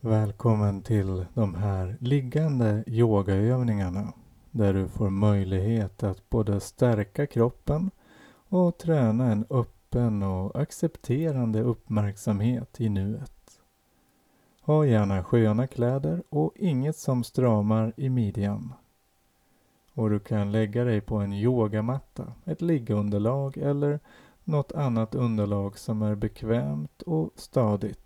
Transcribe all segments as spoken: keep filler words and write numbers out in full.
Välkommen till de här liggande yogaövningarna där du får möjlighet att både stärka kroppen och träna en öppen och accepterande uppmärksamhet i nuet. Ha gärna sköna kläder och inget som stramar i midjan. Och du kan lägga dig på en yogamatta, ett liggunderlag eller något annat underlag som är bekvämt och stadigt.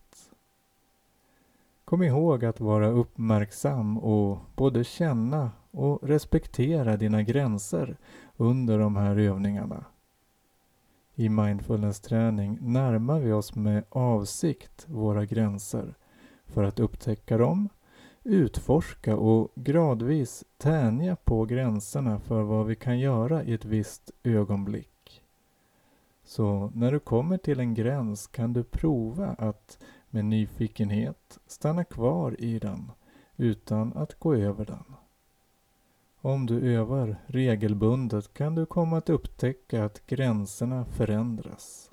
Kom ihåg att vara uppmärksam och både känna och respektera dina gränser under de här övningarna. I mindfulness-träning närmar vi oss med avsikt våra gränser för att upptäcka dem, utforska och gradvis tänja på gränserna för vad vi kan göra i ett visst ögonblick. Så när du kommer till en gräns kan du prova att med nyfikenhet stanna kvar i den utan att gå över den. Om du övar regelbundet kan du komma att upptäcka att gränserna förändras.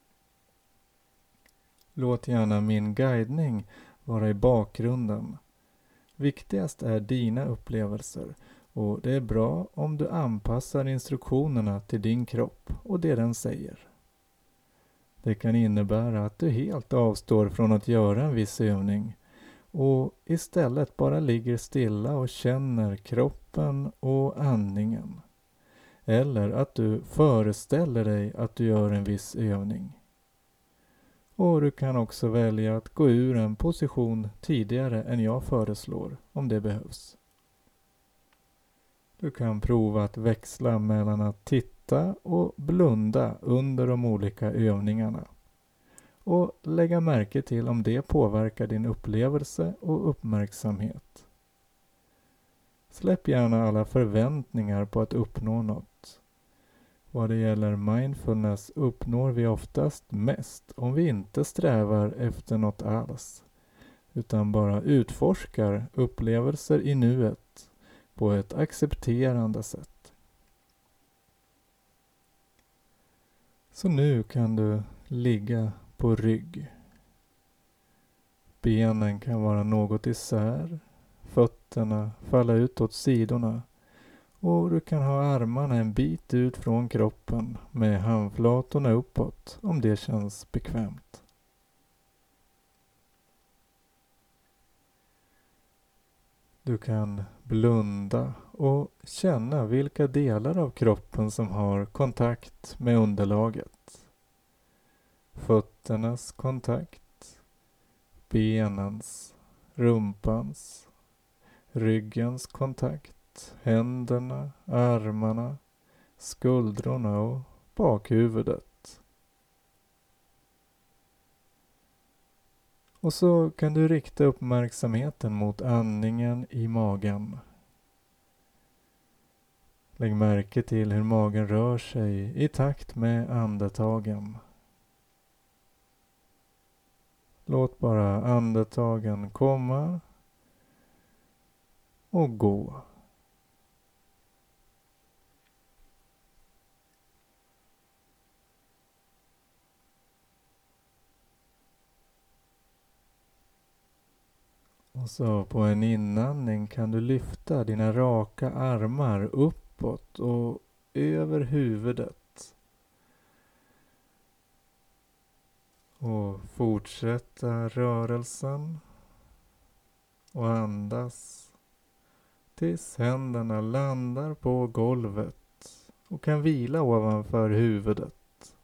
Låt gärna min guidning vara i bakgrunden. Viktigast är dina upplevelser och det är bra om du anpassar instruktionerna till din kropp och det den säger. Det kan innebära att du helt avstår från att göra en viss övning och istället bara ligger stilla och känner kroppen och andningen. Eller att du föreställer dig att du gör en viss övning. Och du kan också välja att gå ur en position tidigare än jag föreslår om det behövs. Du kan prova att växla mellan att titta och blunda under de olika övningarna. Och lägga märke till om det påverkar din upplevelse och uppmärksamhet. Släpp gärna alla förväntningar på att uppnå något. Vad det gäller mindfulness uppnår vi oftast mest om vi inte strävar efter något alls, utan bara utforskar upplevelser i nuet på ett accepterande sätt. Så nu kan du ligga på rygg. Benen kan vara något isär, fötterna falla ut åt sidorna och du kan ha armarna en bit ut från kroppen med handflatorna uppåt om det känns bekvämt. Du kan blunda och känna vilka delar av kroppen som har kontakt med underlaget. Fötternas kontakt, benens, rumpans, ryggens kontakt, händerna, armarna, skuldrorna och bakhuvudet. Och så kan du rikta uppmärksamheten mot andningen i magen. Lägg märke till hur magen rör sig i takt med andetagen. Låt bara andetagen komma och gå. Och så på en inandning kan du lyfta dina raka armar uppåt och över huvudet. Och fortsätta rörelsen och andas tills händerna landar på golvet och kan vila ovanför huvudet.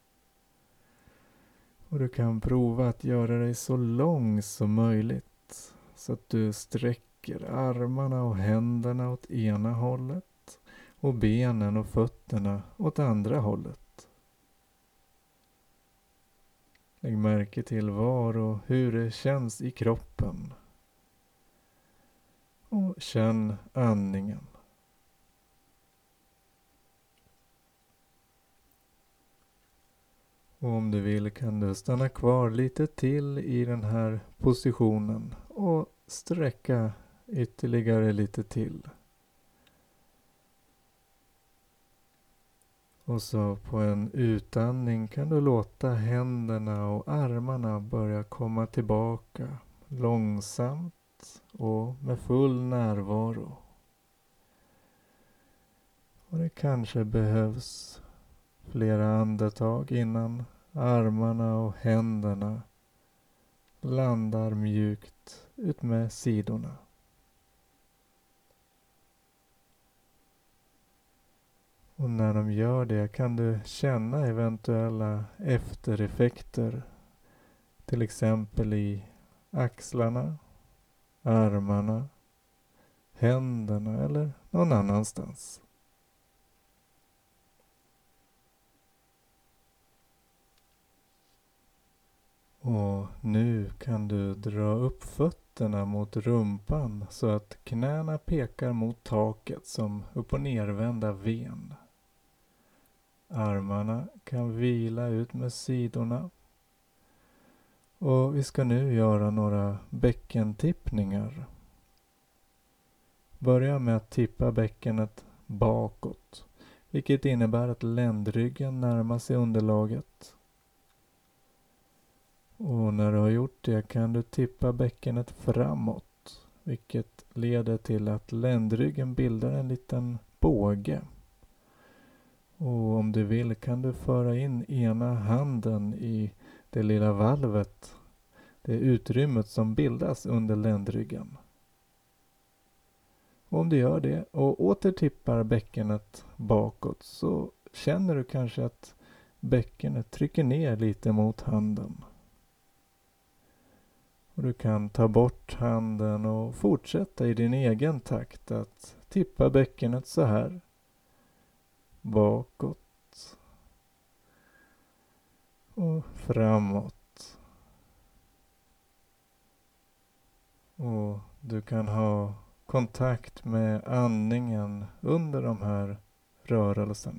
Och du kan prova att göra dig så lång som möjligt så att du sträcker armarna och händerna åt ena hållet och benen och fötterna åt andra hållet. Lägg märke till var och hur det känns i kroppen. Och känn andningen. Och om du vill kan du stanna kvar lite till i den här positionen och sträcka ytterligare lite till. Och så på en utandning kan du låta händerna och armarna börja komma tillbaka långsamt och med full närvaro. Och det kanske behövs flera andetag innan armarna och händerna landar mjukt ut med sidorna. Och när de gör det kan du känna eventuella eftereffekter. Till exempel i axlarna, armarna, händerna eller någon annanstans. Och nu kan du dra upp fötterna mot rumpan så att knäna pekar mot taket som upp- och nervända ven. Armarna kan vila ut med sidorna. Och vi ska nu göra några bäckentippningar. Börja med att tippa bäckenet bakåt, vilket innebär att ländryggen närmar sig underlaget. Och när du har gjort det kan du tippa bäckenet framåt, vilket leder till att ländryggen bildar en liten båge. Och om du vill kan du föra in ena handen i det lilla valvet, det utrymmet som bildas under ländryggen. Och om du gör det och åter tippar bäckenet bakåt så känner du kanske att bäckenet trycker ner lite mot handen. Och du kan ta bort handen och fortsätta i din egen takt att tippa bäckenet så här. Bakåt. Och framåt. Och du kan ha kontakt med andningen under de här rörelserna.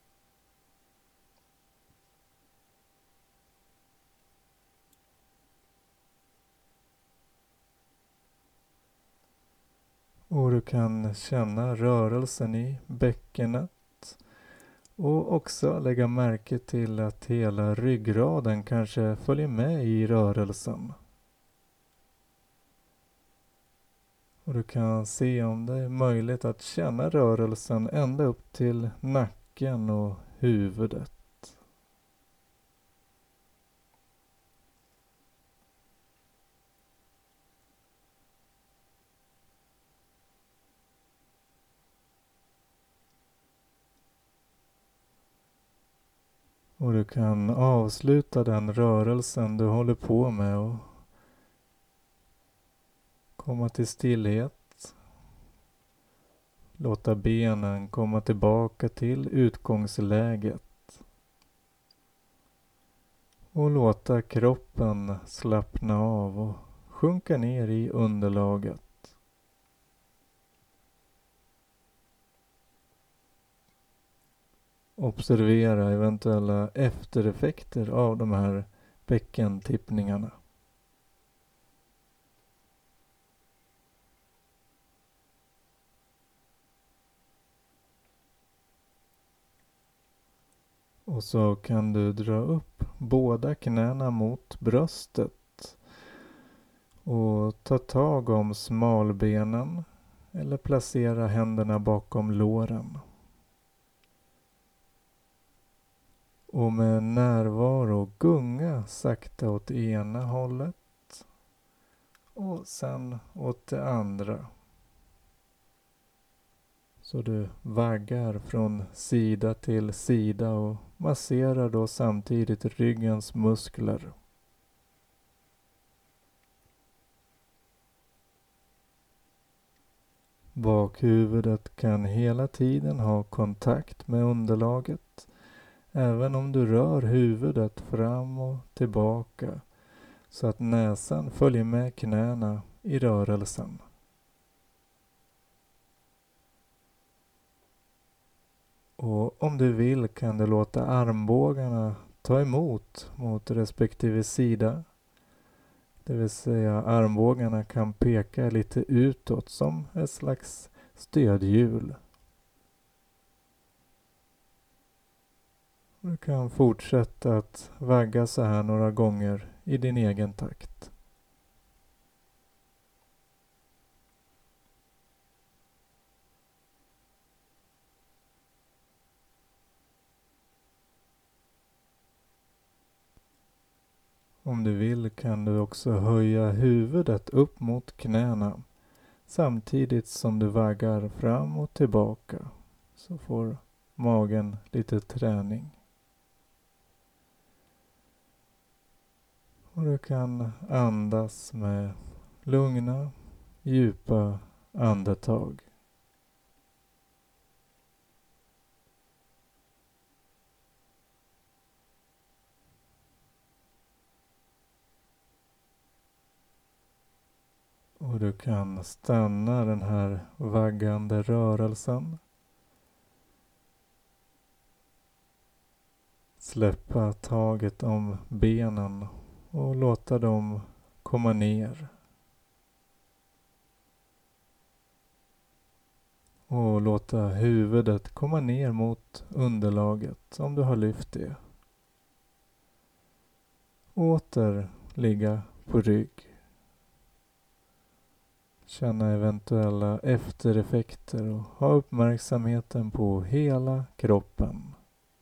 Och du kan känna rörelsen i bäckenet och också lägga märke till att hela ryggraden kanske följer med i rörelsen. Och du kan se om det är möjligt att känna rörelsen ända upp till nacken och huvudet. Och du kan avsluta den rörelsen du håller på med och komma till stillhet. Låta benen komma tillbaka till utgångsläget. Och låta kroppen slappna av och sjunka ner i underlaget. Observera eventuella eftereffekter av de här bäckentippningarna. Och så kan du dra upp båda knäna mot bröstet och ta tag om smalbenen eller placera händerna bakom låren. Och med närvaro gunga sakta åt ena hållet och sen åt det andra. Så du vaggar från sida till sida och masserar då samtidigt ryggens muskler. Bakhuvudet kan hela tiden ha kontakt med underlaget, även om du rör huvudet fram och tillbaka så att näsan följer med knäna i rörelsen. Och om du vill kan du låta armbågarna ta emot mot respektive sida. Det vill säga armbågarna kan peka lite utåt som ett slags stödhjul. Du kan fortsätta att vagga så här några gånger i din egen takt. Om du vill kan du också höja huvudet upp mot knäna samtidigt som du vaggar fram och tillbaka, så får magen lite träning. Och du kan andas med lugna, djupa andetag. Och du kan stanna den här vaggande rörelsen. Släppa taget om benen och låta dem komma ner. Och låta huvudet komma ner mot underlaget om du har lyft det. Åter ligga på rygg. Känna eventuella eftereffekter och ha uppmärksamheten på hela kroppen.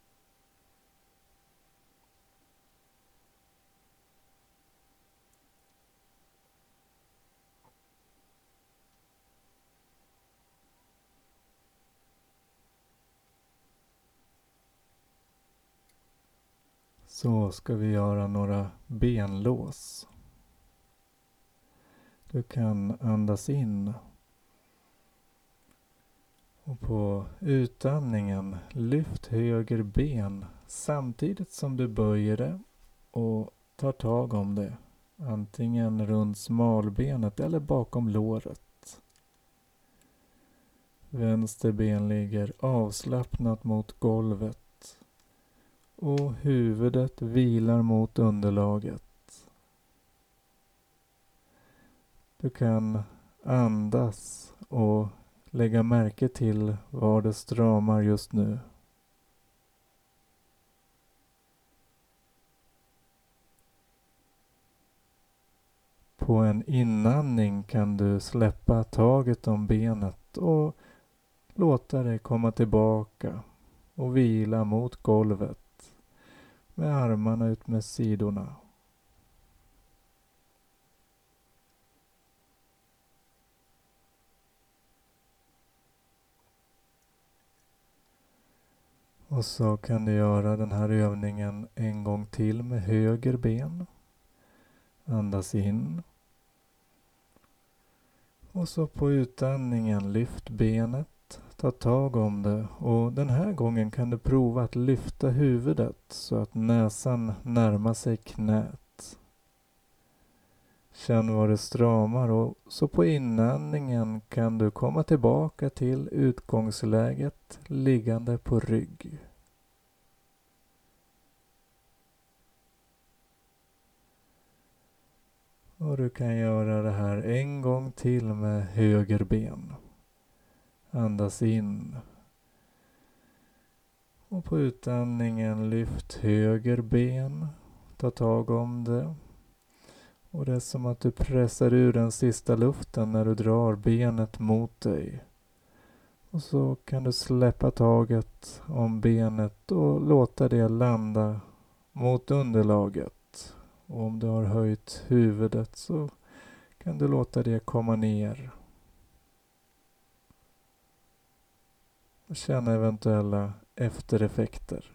Så ska vi göra några benlås. Du kan andas in. Och på utandningen lyft höger ben samtidigt som du böjer det och tar tag om det. Antingen runt smalbenet eller bakom låret. Vänster ben ligger avslappnat mot golvet. Och huvudet vilar mot underlaget. Du kan andas och lägga märke till var det stramar just nu. På en inandning kan du släppa taget om benet och låta det komma tillbaka och vila mot golvet med armarna ut med sidorna. Och så kan du göra den här övningen en gång till med höger ben. Andas in. Och så på utandningen lyft benet, ta tag om det och den här gången kan du prova att lyfta huvudet så att näsan närmar sig knät. Känn var det stramar och så på inandningen kan du komma tillbaka till utgångsläget liggande på rygg. Och du kan göra det här en gång till med höger ben. Andas in. Och på utandningen lyft höger ben. Ta tag om det. Och det är som att du pressar ur den sista luften när du drar benet mot dig. Och så kan du släppa taget om benet och låta det landa mot underlaget. Och om du har höjt huvudet så kan du låta det komma ner. Och känna eventuella eftereffekter.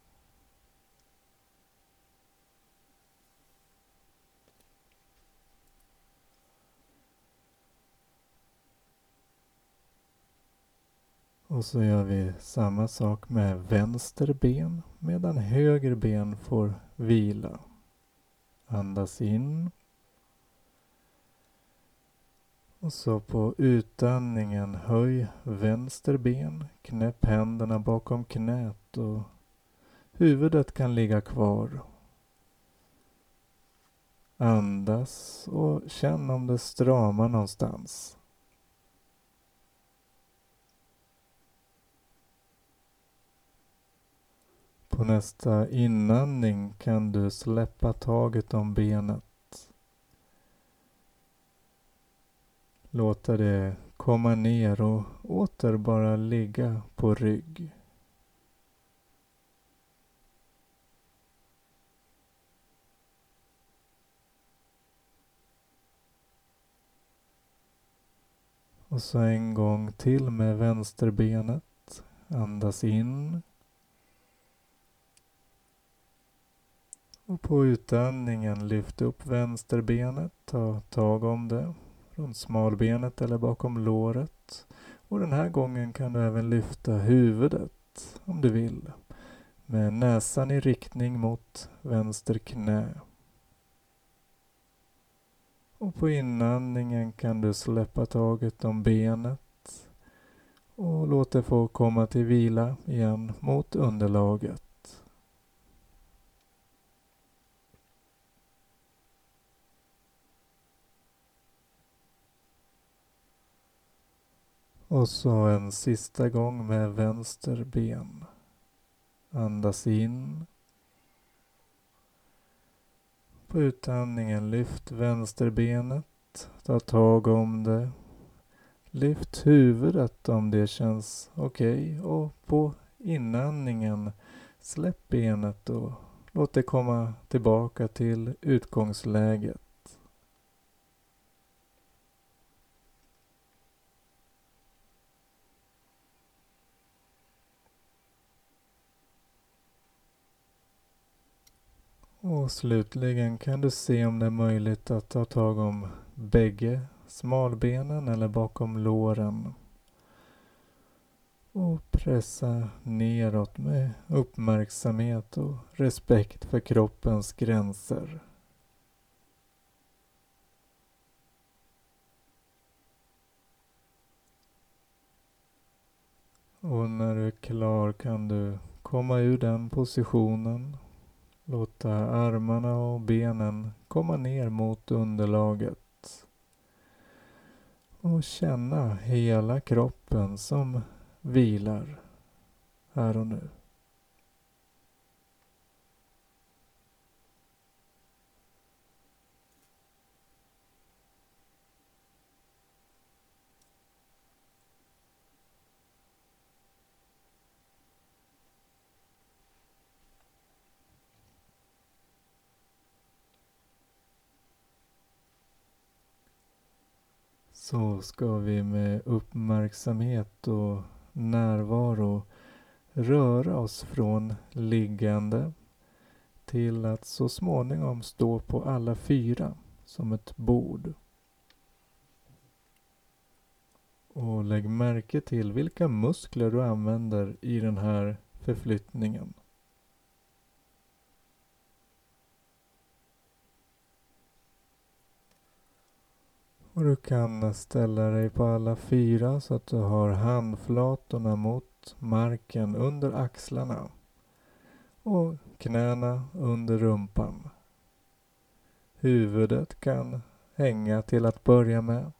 Och så gör vi samma sak med vänster ben medan höger ben får vila. Andas in. Och så på utandningen höj vänster ben, knäpp händerna bakom knät och huvudet kan ligga kvar. Andas och känn om det stramar någonstans. På nästa inandning kan du släppa taget om benet. Låta det komma ner och åter bara ligga på rygg. Och så en gång till med vänsterbenet. Andas in. Och på utandningen lyft upp vänsterbenet. Ta tag om det. Runt smalbenet eller bakom låret. Och den här gången kan du även lyfta huvudet om du vill. Med näsan i riktning mot vänster knä. Och på inandningen kan du släppa taget om benet. Och låt det få komma till vila igen mot underlaget. Och så en sista gång med vänster ben. Andas in. På utandningen lyft vänsterbenet. Ta tag om det. Lyft huvudet om det känns okej. Okay. Och på inandningen släpp benet och låt det komma tillbaka till utgångsläget. Och slutligen kan du se om det är möjligt att ta tag om bägge smalbenen eller bakom låren. Och pressa neråt med uppmärksamhet och respekt för kroppens gränser. Och när du är klar kan du komma ur den positionen. Låta armarna och benen komma ner mot underlaget. Och känna hela kroppen som vilar här och nu. Så ska vi med uppmärksamhet och närvaro röra oss från liggande till att så småningom stå på alla fyra som ett bord. Och lägg märke till vilka muskler du använder i den här förflyttningen. Och du kan ställa dig på alla fyra så att du har handflatorna mot marken under axlarna. Och knäna under rumpan. Huvudet kan hänga till att börja med.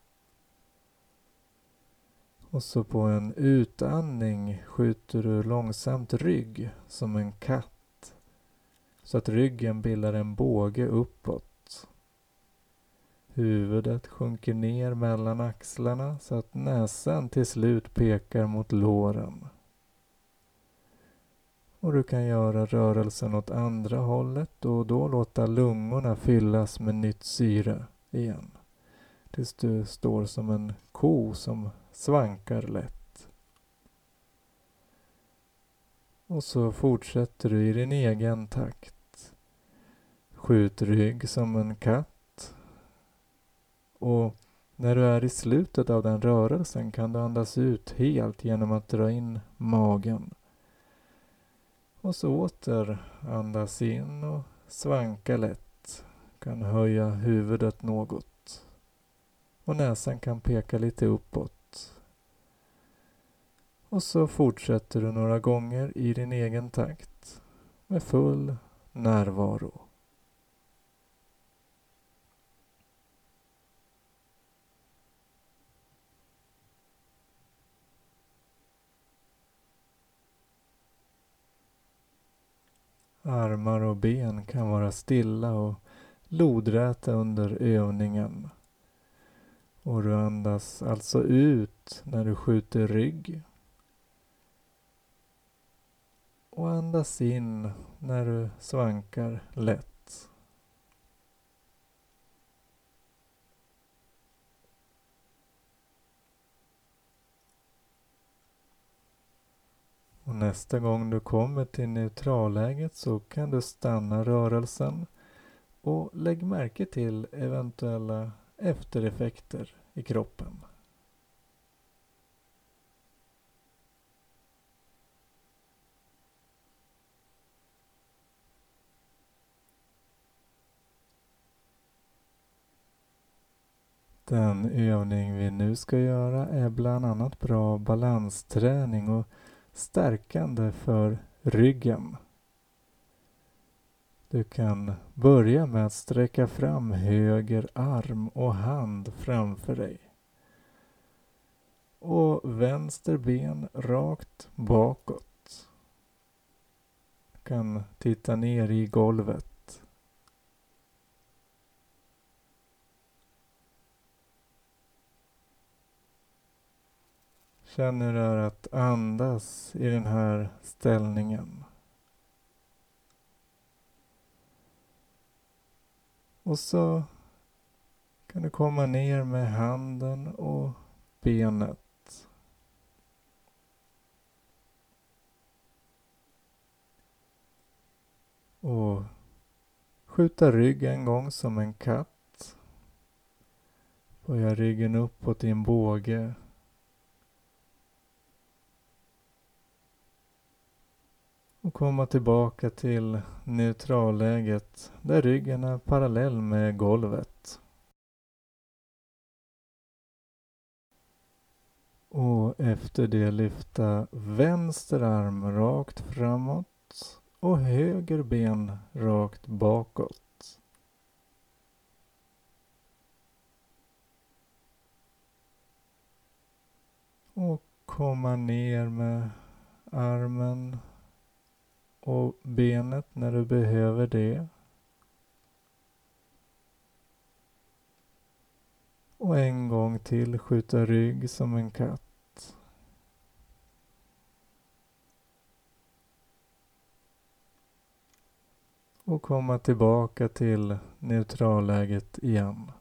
Och så på en utandning skjuter du långsamt rygg som en katt. Så att ryggen bildar en båge uppåt. Huvudet sjunker ner mellan axlarna så att näsan till slut pekar mot låren. Och du kan göra rörelsen åt andra hållet och då låta lungorna fyllas med nytt syre igen. Tills du står som en ko som svankar lätt. Och så fortsätter du i din egen takt. Skjut rygg som en katt. Och när du är i slutet av den rörelsen kan du andas ut helt genom att dra in magen. Och så åter andas in och svanka lätt. Kan höja huvudet något. Och näsan kan peka lite uppåt. Och så fortsätter du några gånger i din egen takt. Med full närvaro. Armar och ben kan vara stilla och lodräta under övningen. Och du andas alltså ut när du skjuter rygg. Och andas in när du svankar lätt. nästa gång du kommer till neutralläget så kan du stanna rörelsen och lägg märke till eventuella eftereffekter i kroppen. Den övning vi nu ska göra är bland annat bra balansträning och stärkande för ryggen. Du kan börja med att sträcka fram höger arm och hand framför dig. Och vänster ben rakt bakåt. Du kan titta ner i golvet. Känn hur det är att andas i den här ställningen. Och så kan du komma ner med handen och benet. Och skjuta ryggen en gång som en katt. Böja ryggen uppåt i en båge. Och komma tillbaka till neutralläget där ryggen är parallell med golvet. Och efter det lyfta vänster arm rakt framåt och höger ben rakt bakåt. Och komma ner med armen och benet när du behöver det. Och en gång till skjuta rygg som en katt. Och komma tillbaka till neutralläget igen.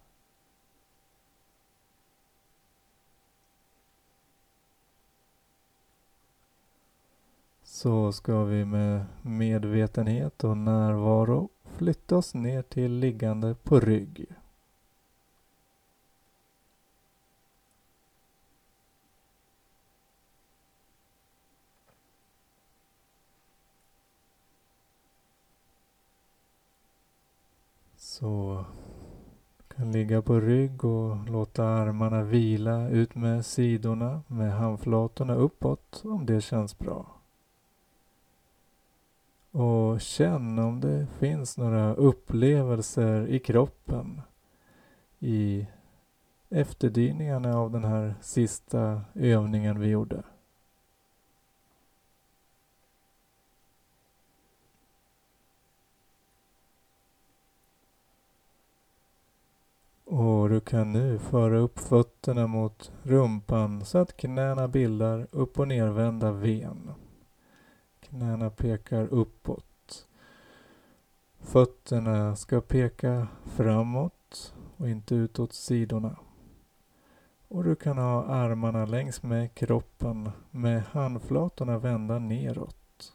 Så ska vi med medvetenhet och närvaro flytta oss ner till liggande på rygg. Så kan ligga på rygg och låta armarna vila ut med sidorna med handflatorna uppåt om det känns bra. Och känn om det finns några upplevelser i kroppen i efterdyningarna av den här sista övningen vi gjorde. Och du kan nu föra upp fötterna mot rumpan så att knäna bildar upp- och nervända ven. Knäna pekar uppåt. Fötterna ska peka framåt och inte utåt sidorna. Och du kan ha armarna längs med kroppen med handflatorna vända neråt.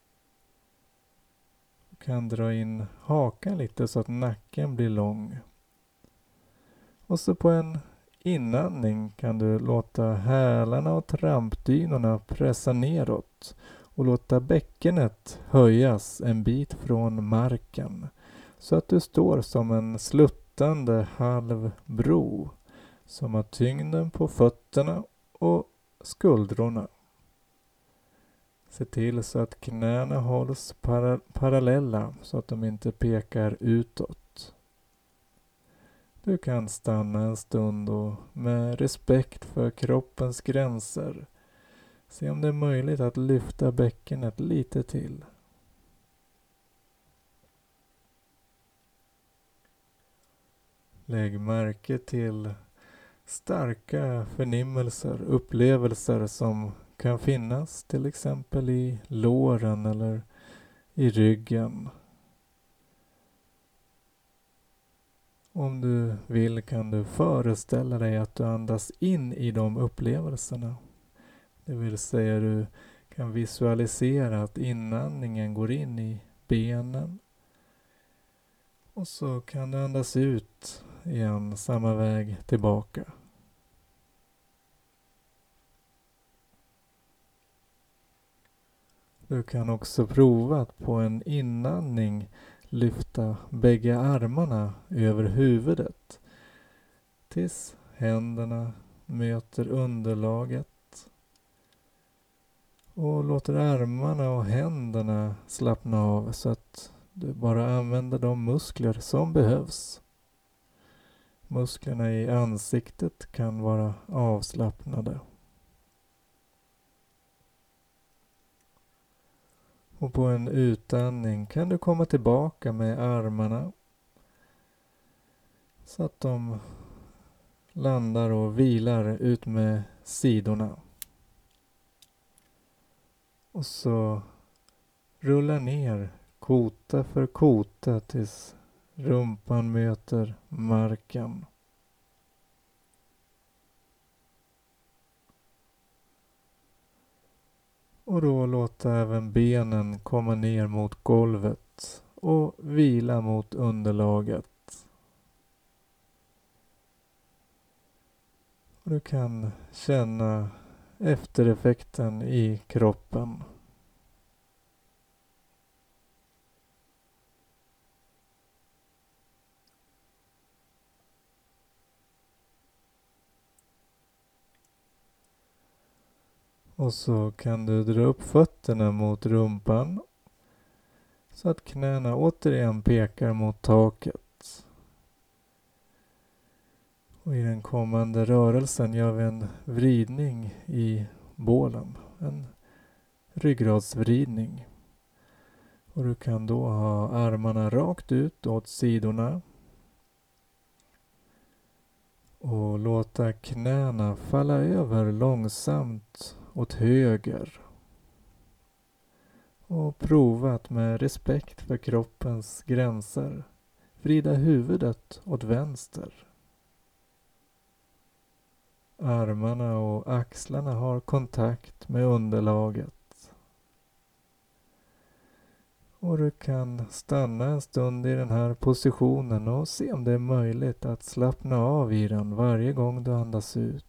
Du kan dra in hakan lite så att nacken blir lång. Och så på en inandning kan du låta hälarna och trampdynorna pressa neråt och låta bäckenet höjas en bit från marken så att du står som en sluttande halv bro som har tyngden på fötterna och skuldrorna. Se till så att knäna hålls para- parallella så att de inte pekar utåt. Du kan stanna en stund och med respekt för kroppens gränser se om det är möjligt att lyfta bäckenet lite till. Lägg märke till starka förnimmelser, upplevelser som kan finnas till exempel i låren eller i ryggen. Om du vill kan du föreställa dig att du andas in i de upplevelserna. Det vill säga du kan visualisera att inandningen går in i benen. Och så kan du andas ut igen, samma väg tillbaka. Du kan också prova att på en inandning lyfta bägge armarna över huvudet tills händerna möter underlaget. Och låter armarna och händerna slappna av så att du bara använder de muskler som behövs. Musklerna i ansiktet kan vara avslappnade. Och på en utandning kan du komma tillbaka med armarna så att de landar och vilar ut med sidorna. Och så rulla ner kota för kota tills rumpan möter marken. Och då låta även benen komma ner mot golvet och vila mot underlaget. Och du kan känna eftereffekten i kroppen. Och så kan du dra upp fötterna mot rumpan så att knäna återigen pekar mot taket. Och i den kommande rörelsen gör vi en vridning i bålen, en ryggradsvridning. Och du kan då ha armarna rakt ut åt sidorna och låta knäna falla över långsamt åt höger. Och prova att med respekt för kroppens gränser vrida huvudet åt vänster. Armarna och axlarna har kontakt med underlaget. Och du kan stanna en stund i den här positionen och se om det är möjligt att slappna av i den varje gång du andas ut.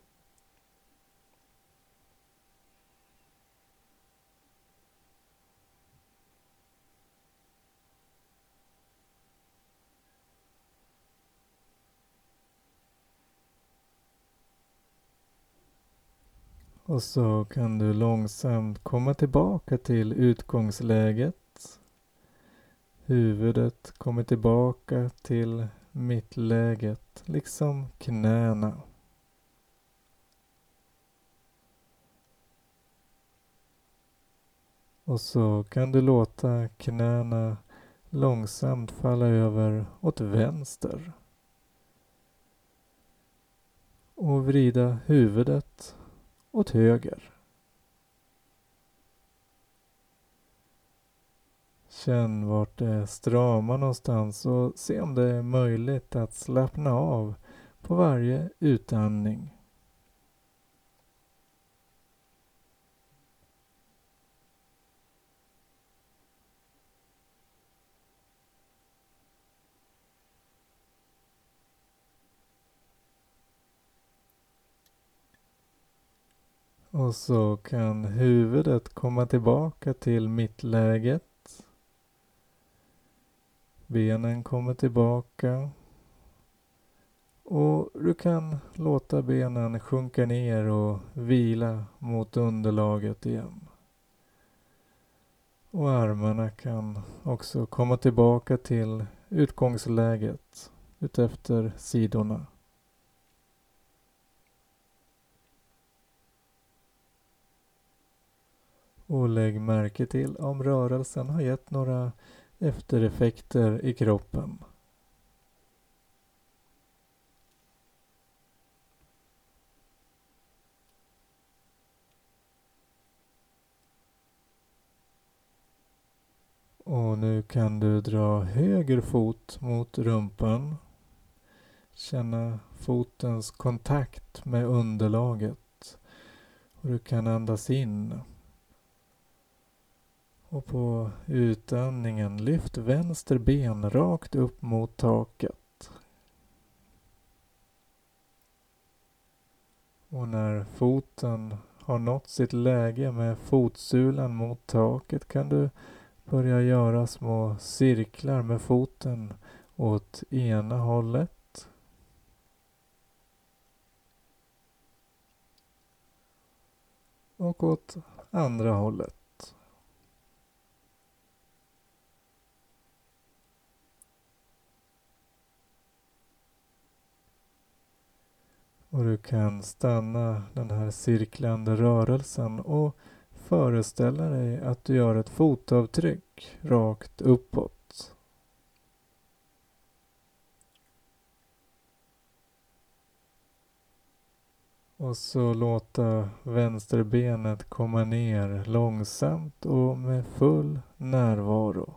Och så kan du långsamt komma tillbaka till utgångsläget. Huvudet kommer tillbaka till mittläget, liksom knäna. Och så kan du låta knäna långsamt falla över åt vänster. Och vrida huvudet åt höger. Känn vart det stramar någonstans och se om det är möjligt att slappna av på varje utandning. Och så kan huvudet komma tillbaka till mittläget. Benen kommer tillbaka. Och du kan låta benen sjunka ner och vila mot underlaget igen. Och armarna kan också komma tillbaka till utgångsläget utefter sidorna. Och lägg märke till om rörelsen har gett några eftereffekter i kroppen. Och nu kan du dra höger fot mot rumpan. Känna fotens kontakt med underlaget. Och du kan andas in Och på utandningen lyft vänster ben rakt upp mot taket. Och när foten har nått sitt läge med fotsulan mot taket kan du börja göra små cirklar med foten åt ena hållet. Och åt andra hållet. Och du kan stanna den här cirklande rörelsen och föreställa dig att du gör ett fotavtryck rakt uppåt. Och så låta vänsterbenet komma ner långsamt och med full närvaro.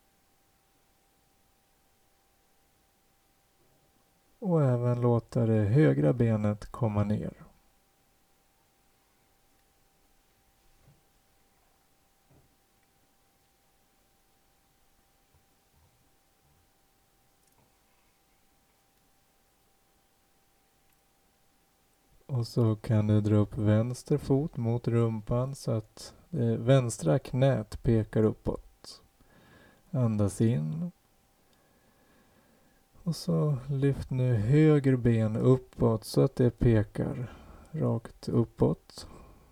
Och även låta det högra benet komma ner. Och så kan du dra upp vänster fot mot rumpan så att det vänstra knät pekar uppåt. Andas in. Och så lyft nu höger ben uppåt så att det pekar rakt uppåt.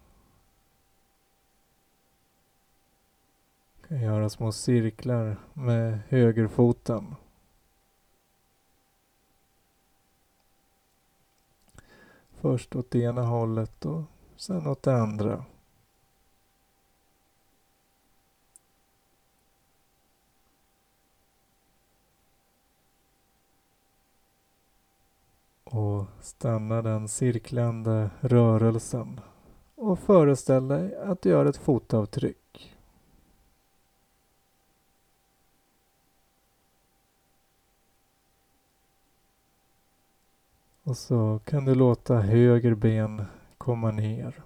Du kan göra små cirklar med högerfoten. Först åt det ena hållet och sen åt det andra. Och stanna den cirklande rörelsen. Och föreställ dig att du gör ett fotavtryck. Och så kan du låta höger ben komma ner.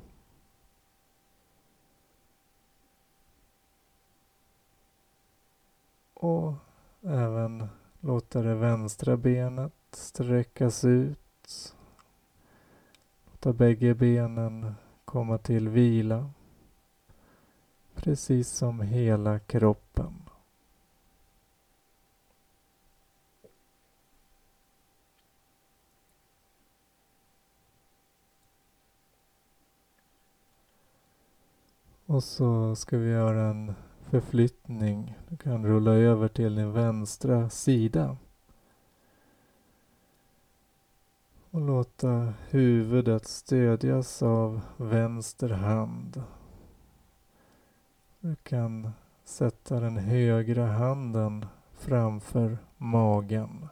Och även låta det vänstra benet sträckas ut. Låta bägge benen komma till vila. Precis som hela kroppen. Och så ska vi göra en förflyttning. Du kan rulla över till din vänstra sida. Och låta huvudet stödjas av vänster hand. Du kan sätta den högra handen framför magen.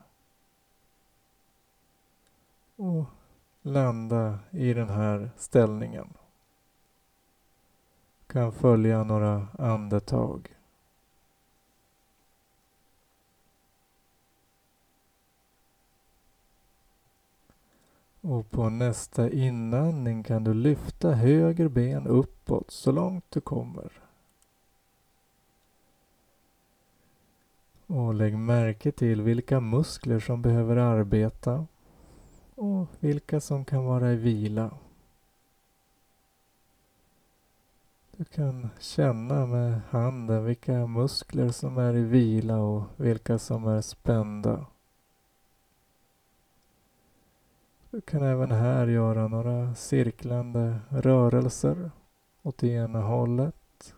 Och landa i den här ställningen. Du kan följa några andetag. Och på nästa inandning kan du lyfta höger ben uppåt så långt du kommer. Och lägg märke till vilka muskler som behöver arbeta och vilka som kan vara i vila. Du kan känna med handen vilka muskler som är i vila och vilka som är spända. Du kan även här göra några cirklande rörelser åt det ena hållet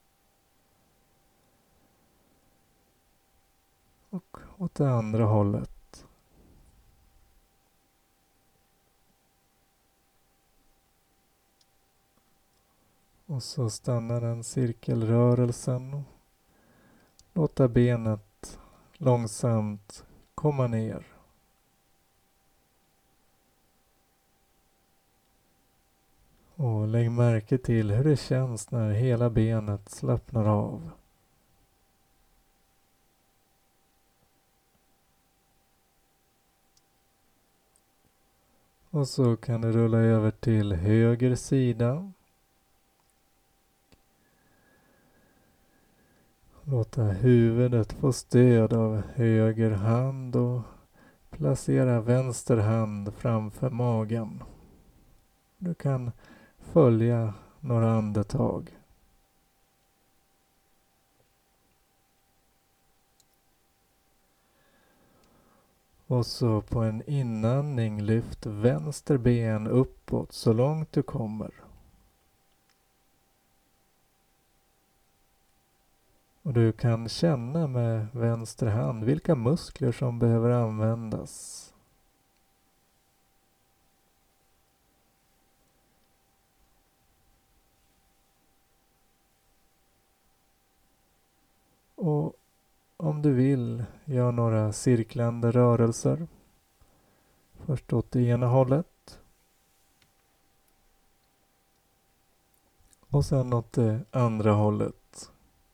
och åt det andra hållet. Och så stannar den cirkelrörelsen. Låta benet långsamt komma ner. Och lägg märke till hur det känns när hela benet slappnar av. Och så kan du rulla över till höger sida. Låta huvudet få stöd av höger hand och placera vänster hand framför magen. Du kan följa några andetag. Och så på en inandning lyft vänster ben uppåt så långt du kommer. Och du kan känna med vänster hand vilka muskler som behöver användas. Och om du vill, gör några cirklande rörelser. Först åt det ena hållet. Och sen åt det andra hållet.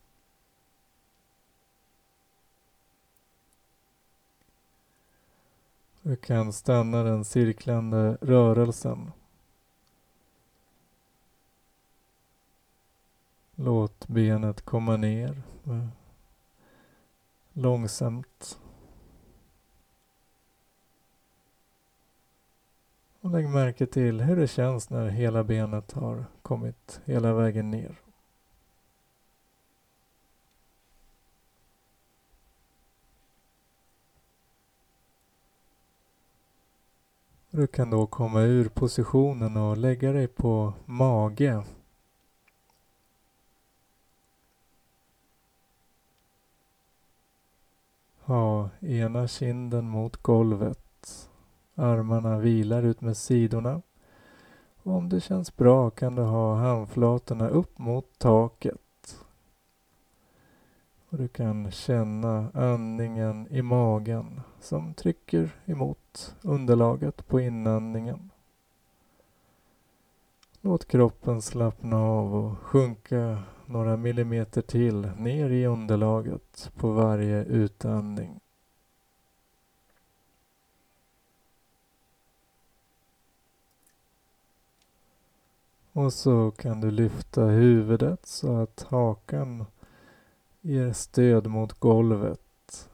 Du kan stanna den cirklande rörelsen. Låt benet komma ner långsamt. Och lägg märke till hur det känns när hela benet har kommit hela vägen ner. Du kan då komma ur positionen och lägga dig på mage. Ha ena kinden mot golvet. Armarna vilar ut med sidorna. Och om det känns bra kan du ha handflatorna upp mot taket. Och du kan känna andningen i magen som trycker emot underlaget på inandningen. Låt kroppen slappna av och sjunka några millimeter till ner i underlaget på varje utandning. Och så kan du lyfta huvudet så att hakan ger stöd mot golvet.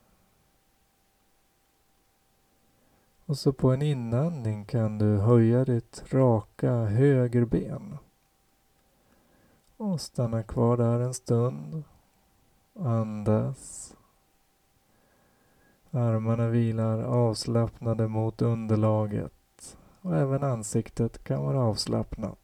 Och så på en inandning kan du höja ditt raka högerben. Och stanna kvar där en stund. Andas. Armarna vilar avslappnade mot underlaget. Och även ansiktet kan vara avslappnat.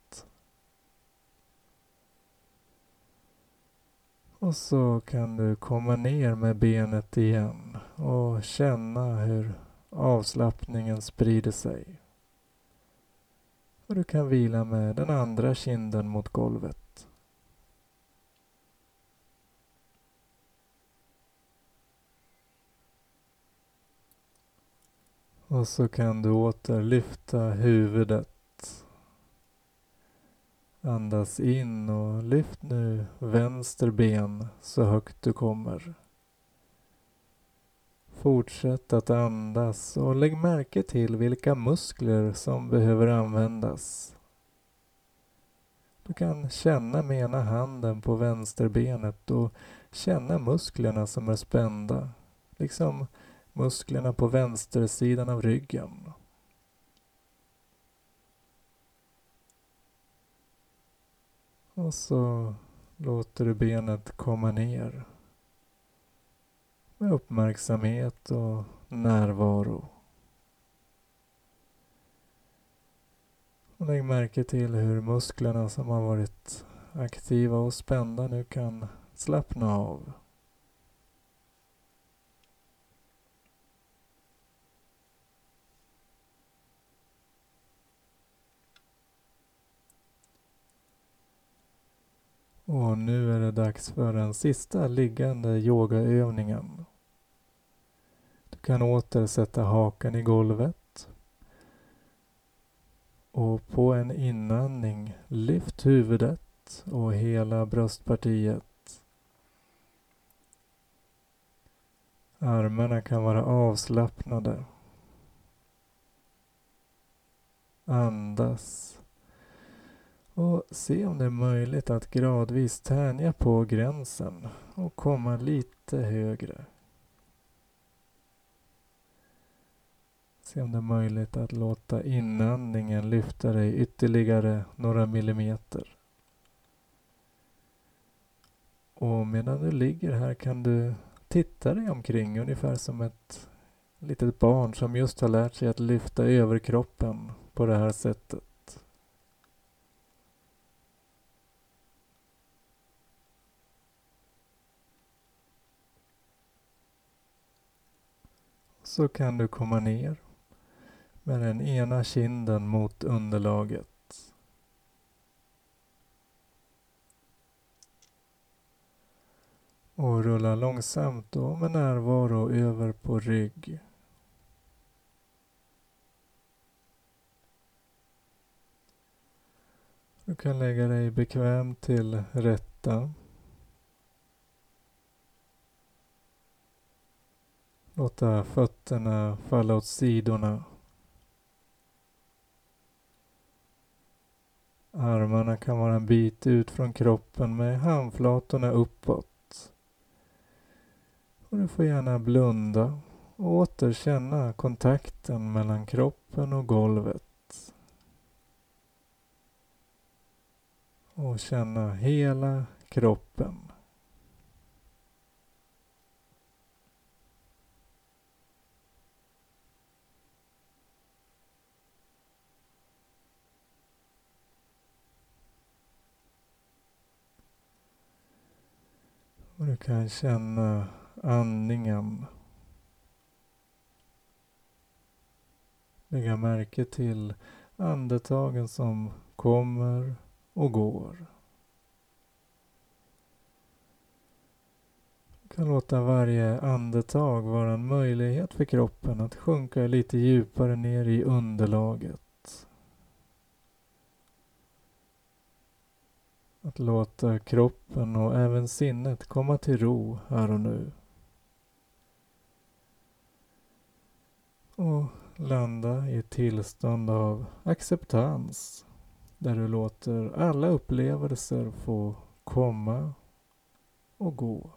Och så kan du komma ner med benet igen och känna hur avslappningen sprider sig. Och du kan vila med den andra kinden mot golvet. Och så kan du åter lyfta huvudet. Andas in och lyft nu vänster ben så högt du kommer. Fortsätt att andas och lägg märke till vilka muskler som behöver användas. Du kan känna med ena handen på vänsterbenet och känna musklerna som är spända, liksom musklerna på vänstersidan av ryggen. Och så låter du benet komma ner med uppmärksamhet och närvaro. Och lägg märke till hur musklerna som har varit aktiva och spända nu kan slappna av. Och nu är det dags för den sista liggande yogaövningen. Du kan åter sätta hakan i golvet. Och på en inandning lyft huvudet och hela bröstpartiet. Armarna kan vara avslappnade. Andas. Och se om det är möjligt att gradvis tänja på gränsen och komma lite högre. Se om det är möjligt att låta inandningen lyfta dig ytterligare några millimeter. Och medan du ligger här kan du titta dig omkring ungefär som ett litet barn som just har lärt sig att lyfta överkroppen på det här sättet. Så kan du komma ner med den ena kinden mot underlaget. Och rulla långsamt då med närvaro över på rygg. Du kan lägga dig bekvämt till rätta. Låta fötterna falla åt sidorna. Armarna kan vara en bit ut från kroppen med handflatorna uppåt. Och du får gärna blunda och återkänna kontakten mellan kroppen och golvet. Och känna hela kroppen. Och du kan känna andningen. Lägga märke till andetagen som kommer och går. Du kan låta varje andetag vara en möjlighet för kroppen att sjunka lite djupare ner i underlaget. Att låta kroppen och även sinnet komma till ro här och nu. Och landa i ett tillstånd av acceptans. Där du låter alla upplevelser få komma och gå.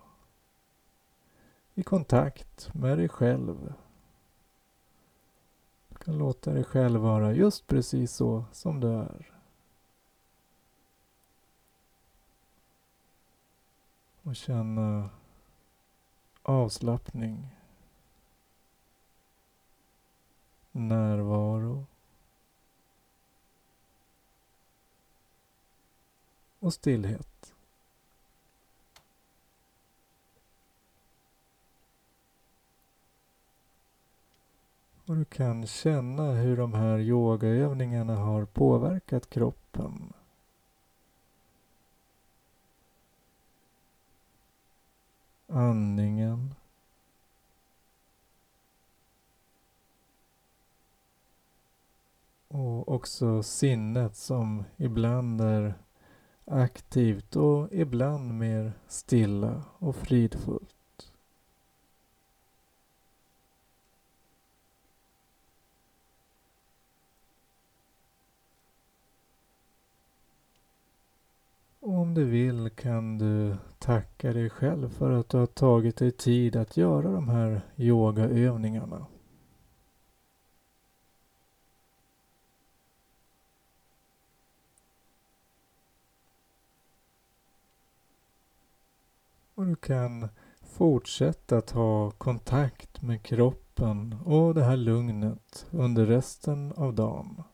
I kontakt med dig själv. Du kan låta dig själv vara just precis så som du är. Och känna avslappning, närvaro och stillhet. Och du kan känna hur de här yogaövningarna har påverkat kroppen. Andningen. Och också sinnet som ibland är aktivt och ibland mer stilla och fridfullt. Och om du vill kan du tacka dig själv för att du har tagit dig tid att göra de här yogaövningarna. Och du kan fortsätta att ha kontakt med kroppen och det här lugnet under resten av dagen.